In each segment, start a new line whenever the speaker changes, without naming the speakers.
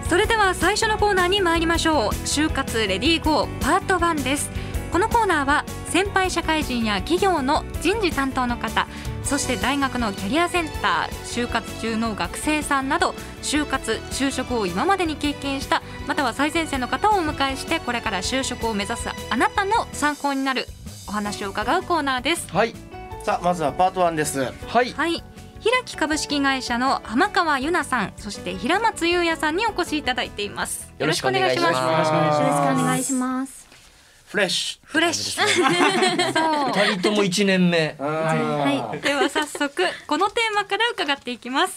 それでは最初のコーナーに参りましょう。就活レディーゴーパート1です。このコーナーは先輩社会人や企業の人事担当の方、そして大学のキャリアセンター、就活中の学生さんなど就活就職を今までに経験したまたは最前線の方をお迎えして、これから就職を目指すあなたの参考になるお話を伺うコーナーです。
はい。
さあまずはパート1です。
はい、
はい、平木株式会社の浜川由奈さん、そして平松優也さんにお越しいただいています。
よろしくお願いします。
よろしくお願いします。
フレッシュ
フレッシュそう
2人とも1年目。
は
では早速このテーマから伺っていきます。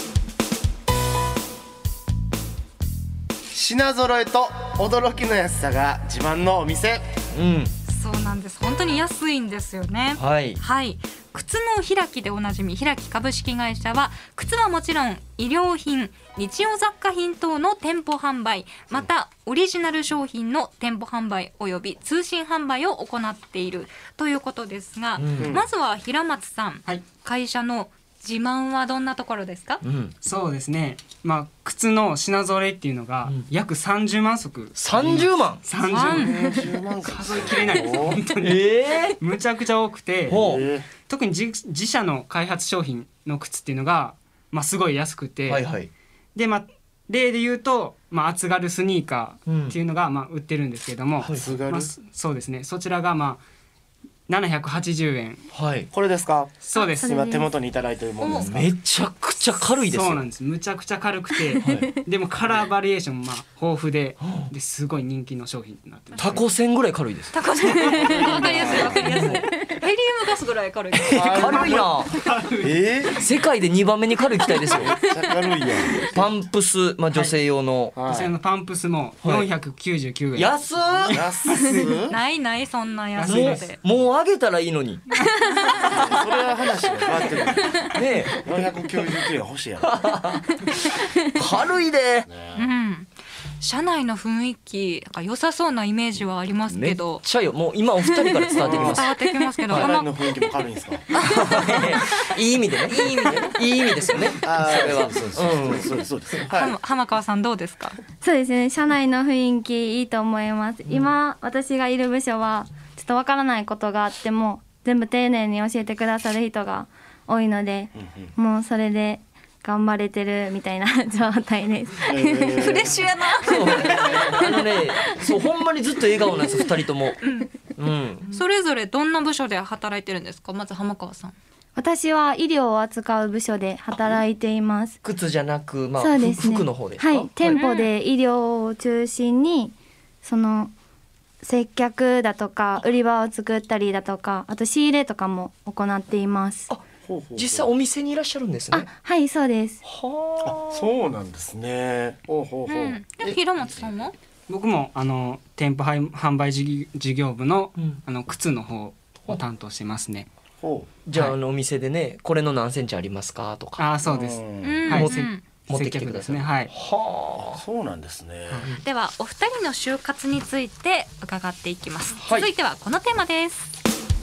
品揃えと驚きの安さが自慢のお店。
そうなんです。本当に安いんですよね。
はい、
はい、靴の開きでおなじみ平木株式会社は、靴はもちろん衣料品、日用雑貨品等の店舗販売、またオリジナル商品の店舗販売および通信販売を行っているということですが、まずは平松さん、
はい、
会社の自慢はどんなところですか？
そうですね、靴の品揃えっていうのが約30万足。
30万
30万数えきれないです本当に、むちゃくちゃ多くて、特に自社の開発商品の靴っていうのが、すごい安くて、で、例で言うと、厚軽スニーカーっていうのが、売ってるんですけども、そうですね、そちらが780円。
これですか？
そうです。
今手元にいただいているものですか？
めちゃくちゃ軽いですよ。
そうなんです。むちゃくちゃ軽くて、でもカラーバリエーションも豊富ですごい人気の商品になってます。
タコ線ぐらい軽いです。
タコ線わかりやすいわかりやすい。ヘリウムガスぐらい軽い。
軽いな。世界で2番目に軽い機体ですよ。
軽いやん。
パンプス、女性用の、
女性のパンプスも499円。
安
っ。
ないそんな安いので。
もうあげたらいいのに。
それは話が変わってる。ねえ、499円欲しいやろ。
軽いで。
社内の雰囲気良さそうなイメージはありますけど。
めっちゃよ。もう今お二人から伝わってきます。
伝わってきますけど。
社内の雰囲気も軽いんですか？
いい意味でね。いい意味ですよね。それは。
そうです。
浜川さんどうですか？
そうですね、社内の雰囲気いいと思います。今私がいる部署はちょっとわからないことがあっても全部丁寧に教えてくださる人が多いので、もうそれで頑張れてるみたいな状態です。
フレッシュやな。
そうほんまにずっと笑顔なんですよ2人とも。
それぞれどんな部署で働いてるんですか？まず浜川さん。
私は医療を扱う部署で働いています。
靴じゃなく、
そうですね、
服の方ですか？
はい、店舗で医療を中心にその接客だとか売り場を作ったりだとか、あと仕入れとかも行っています。
実際お店にいらっしゃるんですね。
はい、そうです。
そうなんですね。
平松さんは？
僕も店舗販売事業部の靴の方を担当してますね。
じゃあお店でね、これの何センチありますかとか。
そうです。
持ってきてください。
そうなんですね。
ではお二人の就活について伺っていきます。続いてはこのテーマです。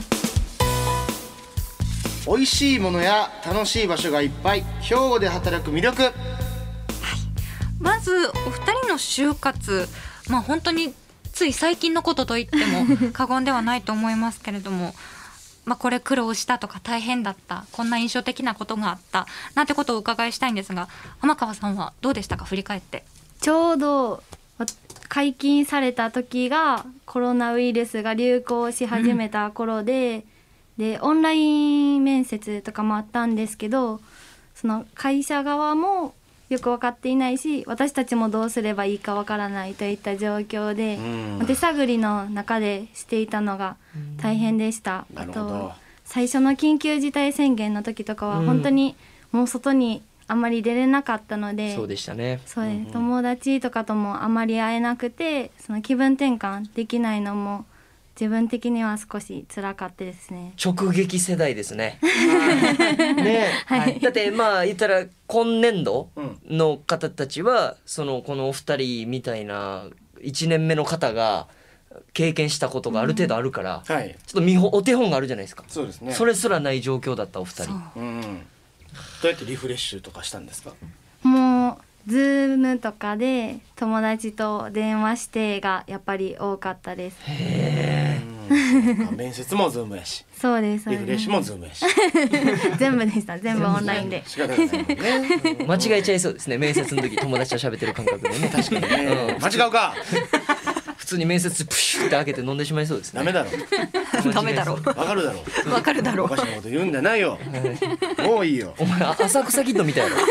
美味しいものや楽しい場所がいっぱい、兵庫で働く魅力。
まずお二人の就活、本当につい最近のことと言っても過言ではないと思いますけれども、これ苦労したとか大変だった、こんな印象的なことがあったなんてことをお伺いしたいんですが、浜川さんはどうでしたか？振り返って。
ちょうど解禁された時がコロナウイルスが流行し始めた頃で、オンライン面接とかもあったんですけど、その会社側もよく分かっていないし、私たちもどうすればいいか分からないといった状況で、手探りの中でしていたのが大変でした。あと最初の緊急事態宣言の時とかは本当にもう外にあまり出れなかったので、
そうでしたね。
そうです、友達とかともあまり会えなくて、その気分転換できないのも自分的には少し辛かったですね。
直撃世代ですね。ね、だって言ったら今年度の方たちはこのお二人みたいな1年目の方が経験したことがある程度あるから、ちょっとお手本があるじゃないですか。
そうですね。
それすらない状況だったお二人。
どうやってリフレッシュとかしたんですか？
もうズームとかで友達と電話してがやっぱり多かったです。
面接もズームやし、
そうです。
リフレッシュもズームやし
全部でした。全部オンラインで。
仕方がないもんね。
間違えちゃいそうですね、面接の時友達と喋ってる感覚でね。確かに
ね、間違うか。
普通に面接プシュって開けて飲んでしまいそうですね。
ダメだろ。
ダメだろ。
わかるだろ。
わかるだろ。
おかしなこと言うんじゃないよ。もういいよ。
お前浅草キッドみたいやろ。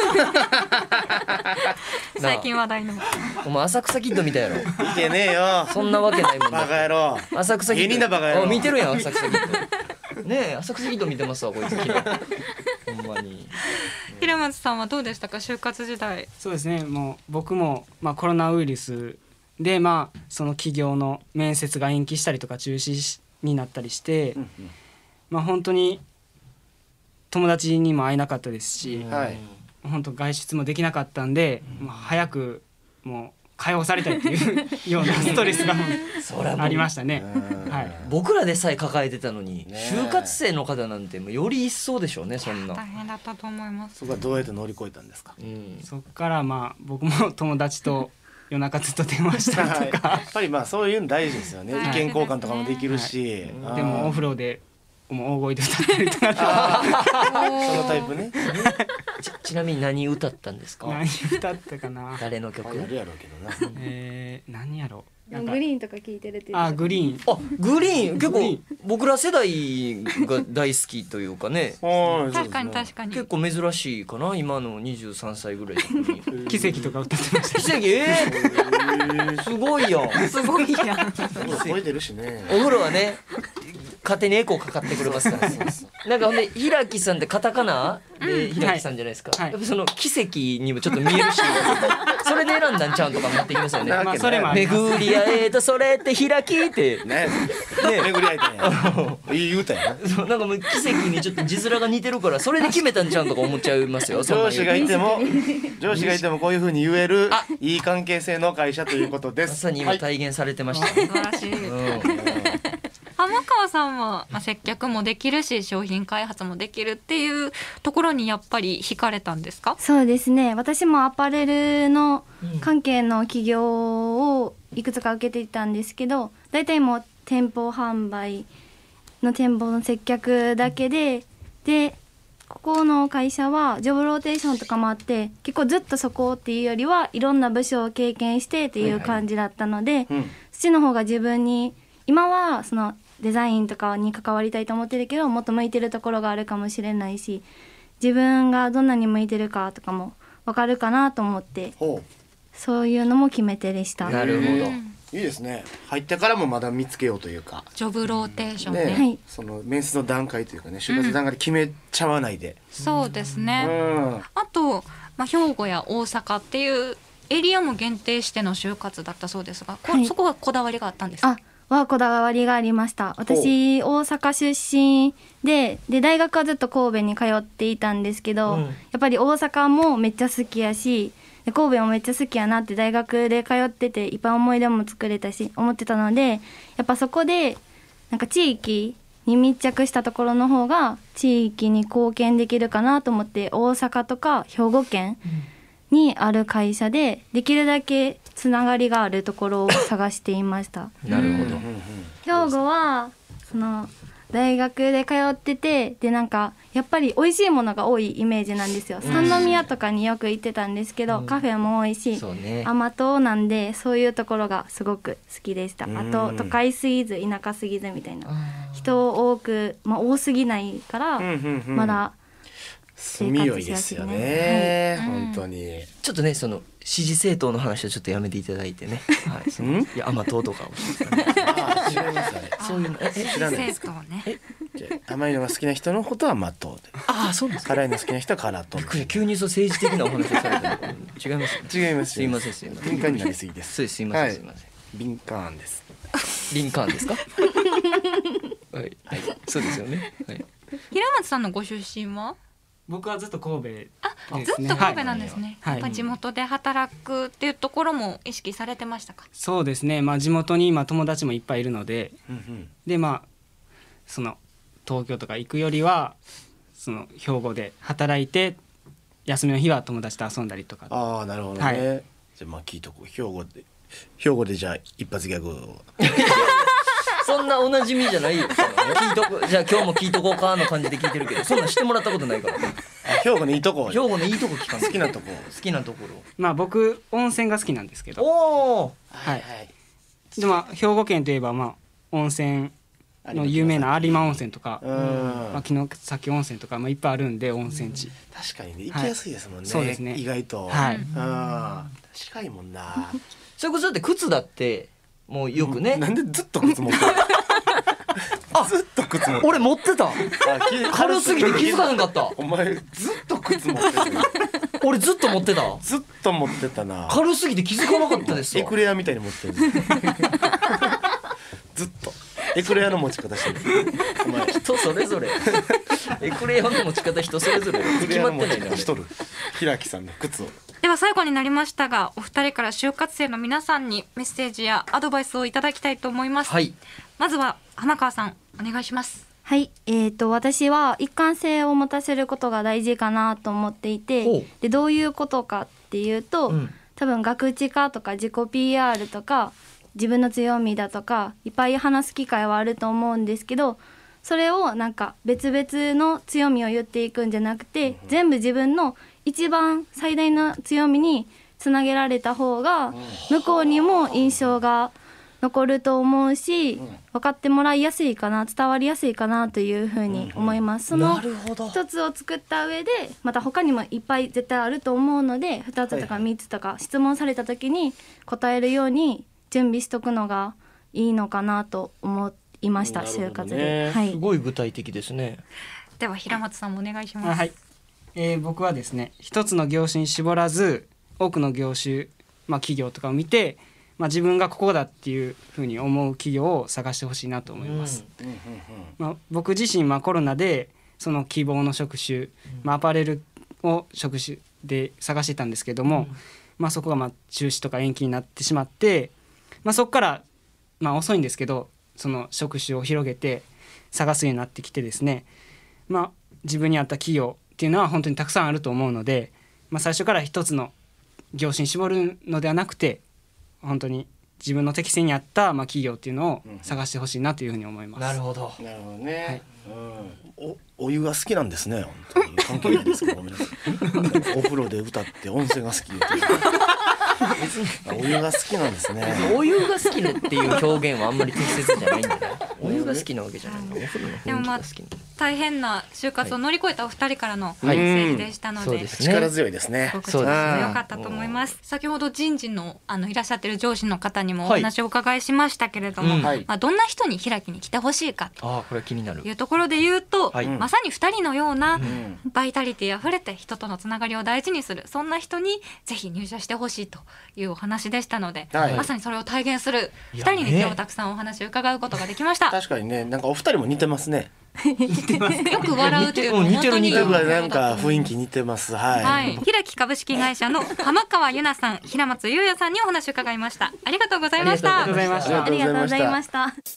最近話題の。
お前浅草キッドみたいやろ。
見てねえよ。
そんなわけないもん。
バカ野郎。
浅草キッド。
芸人だバカ野郎。
見てるやん浅草キッド。ねえ浅草キッド見てますわこいつ。ほんまに。
平松さんはどうでしたか就活時代。
そうですね、もう僕もコロナウイルスでその企業の面接が延期したりとか中止になったりして、本当に友達にも会えなかったですし、本当外出もできなかったんで、早くもう解放されたいっていうようなストレスがありましたね。
僕らでさえ抱えてたのに、就活生の方なんてもうより一層でしょうね。そんな
大変だったと思います。
そこはどうやって乗り越えたんですか。
そこから僕も友達と夜中ずっと電話したりとか
やっぱりそういうの大事ですよね。意見交換とかもできるし、
でもお風呂でもう大声で歌ったりとか
そのタイプね。
ちなみに何歌ったんですか。
何歌ったかな。
誰の曲。
やるやろうけどな。
何やろう。
グリーンとか聞いてるって言ってた。
グリーン。
グリーン結構僕ら世代が大好きというかね。
確かに確かに。
結構珍しいかな今の23歳ぐらいに。
奇跡とか歌ってました。
奇跡すごいやん。
すごいやん。
覚えてるしね。
お風呂はね勝手にエコーかかってくれますから。なんかほんで平木さんってカタカナで平木さんじゃないですか。やっぱその奇跡にもちょっと見えるし、それで選んだんちゃうんとかなってきますよね。
それも
巡り合えたそれって開きって
ね巡り合えたんや。いい歌やな。
なんかもう奇跡にちょっと字面が似てるからそれで決めたんちゃうんとか思っちゃいますよ。
上司がいてもこういう風に言えるいい関係性の会社ということです。
まさに今体現されてました。
素晴らしい。浜川さんは接客もできるし商品開発もできるっていうところにやっぱり惹かれたんですか。
そうですね、私もアパレルの関係の企業をいくつか受けていたんですけど、大体もう店舗販売の店舗の接客だけでここの会社はジョブローテーションとかもあって結構ずっとそこっていうよりはいろんな部署を経験してっていう感じだったので、そっちの方が自分に今はそのデザインとかに関わりたいと思ってるけどもっと向いてるところがあるかもしれないし、自分がどんなに向いてるかとかも分かるかなと思ってそういうのも決め手でした。
なるほど。
いいですね。入ってからもまだ見つけようというか
ジョブローテーションね。
はい、
その面接の段階というかね、就活段階で決めちゃわないで。
そうですね。あと、兵庫や大阪っていうエリアも限定しての就活だったそうですが、そこはこだわりがあったんですか。
こだわりがありました。私大阪出身で大学はずっと神戸に通っていたんですけど、やっぱり大阪もめっちゃ好きやし神戸もめっちゃ好きやなって大学で通ってていっぱい思い出も作れたし思ってたので、やっぱそこでなんか地域に密着したところの方が地域に貢献できるかなと思って大阪とか兵庫県にある会社でできるだけつながりがあるところを探していました。
なるほど。
兵庫はその大学で通っててなんかやっぱり美味しいものが多いイメージなんですよ。三宮とかによく行ってたんですけど、カフェも多いし、甘党なんでそういうところがすごく好きでした。あと都会すぎず田舎すぎずみたいな、人多く、多すぎないからまだ
住みよいですよね。本当に
ちょっとねその支持政党の話はちょっとやめていただいてね。いや甘党とかを
知らないですね。そういうの知らないですか。甘いのが好きな人のことは甘党で、
そうです。
辛いの好きな人は辛党。
急に政治的なお話をされてる。違います。
違います。
すいません。
敏感になりすぎです。
そうです。すいません。
敏感です。
敏感ですか。はい。そうですよね。
平松さんのご出身は。
僕はずっと神戸
ずっと神戸なんですね。やっぱ地元で働くっていうところも意識されてましたか。
そうですね。地元に今友達もいっぱいいるので、でその東京とか行くよりはその兵庫で働いて休みの日は友達と遊んだりとか。
ああなるほどね、はい、じゃあまあ聞いとこう。兵庫でじゃあ一発ギャグを
そんなおなじみじゃないよ聞いとこじゃあ今日も聞いとこうかの感じで聞いてるけど、そんなんしてもらったことないから
兵庫のいいとこ
聞かん。
好きなとこ
まあ僕温泉が好きなんですけど、
お
はい、でも兵庫県といえばまあ温泉の有名な有馬温泉とか、まあ、城崎温泉とか、まあ、いっぱいあるんで温泉地、
確かにね行きやすいですもんね、
そうですね、
意外と、
はい、
近いもんな
それこそだって靴だってもうよくね、
なんでずっと靴持ってるずっと靴持ってる。
俺持ってた軽すぎて気づかなかった。
お前ずっと靴持ってる
俺ずっと持ってた。
ずっと持ってたな。
軽すぎて気づかなかったですよ。
エクレアみたいに持ってるずっとエクレアの持ち方してるお前
人それぞれエクレアの持ち方人それぞれ決まってないな。
しとる平木さんの靴を。
では最後になりましたが、お二人から就活生の皆さんにメッセージやアドバイスをいただきたいと思います、はい、まずは浜川さんお願いします。
はい、私は一貫性を持たせることが大事かなと思っていて、でどういうことかっていうと、多分ガクチカとか自己 PR とか自分の強みだとかいっぱい話す機会はあると思うんですけど、それをなんか別々の強みを言っていくんじゃなくて、全部自分の一番最大の強みにつなげられた方が向こうにも印象が残ると思うし、分かってもらいやすいかな、伝わりやすいかなというふうに思います。その一つを作った上でまた他にもいっぱい絶対あると思うので、2つとか3つとか質問された時に答えるように準備しとくのがいいのかなと思いました、就活で、はい、
すごい具体的ですね。
では平松さんもお願いします。
はい、僕はですね、一つの業種に絞らず多くの業種、企業とかを見て、自分がここだっていうふうに思う企業を探してほしいなと思います、僕自身、コロナでその希望の職種、アパレルを職種で探してたんですけども、そこが中止とか延期になってしまって、そこから、遅いんですけどその職種を広げて探すようになってきてですね、自分に合った企業っていうのは本当にたくさんあると思うので、最初から一つの業種に絞るのではなくて、本当に自分の適性に合った企業っていうのを探してほしいなというふうに思います。
なるほど
ね、はい、お湯が好きなんですね。本当に関係ないですけどごめんなさいお風呂で歌って温泉が好きって別にお湯が好きなんですね。
お湯が好きねっていう表現はあんまり適切じゃないんだね。お湯が好きなわけじゃないの。お風呂の雰囲気が好き。
大変な就活を乗り越えたお二人からのメッセージでしたので、
力強いですね。
すごく強かったと思います。先ほど人事のいらっしゃってる上司の方にもお話をお伺いしましたけれども、どんな人に開きに来てほしいかというところで言うと、まさに二人のようなバイタリティあふれて人とのつながりを大事にする、そんな人にぜひ入社してほしいというお話でしたので、まさにそれを体現する二人に今日たくさんお話を伺うことができました。
確かにね、なんかお二人も似てますね。
よく笑うっていうのも本当に
なんか雰囲気似てます。はい。
平木株式会社の浜川ゆなさん、平松優也さんにお話を伺いました。ありがとうございました。
ありがとうございました。
ありがとうございました。